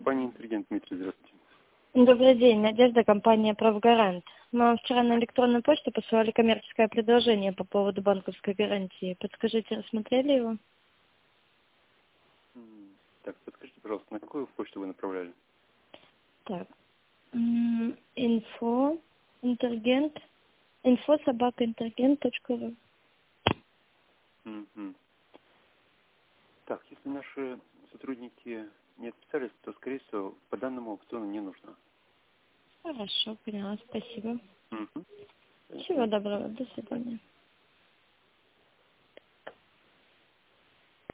компания «Интеллигент». Дмитрий, здравствуйте. Добрый день, Надежда, компания «Правгарант». Мы вам вчера на электронную почту посылали коммерческое предложение по поводу банковской гарантии. Подскажите, рассмотрели его? Так, подскажите, пожалуйста, на какую почту вы направляли? Так. info@intergent.ru. Мгм. Так, если наши сотрудники не отписались, то, скорее всего, по данному аукциону не нужно. Хорошо, поняла, спасибо. Мгм. Всего доброго, до свидания.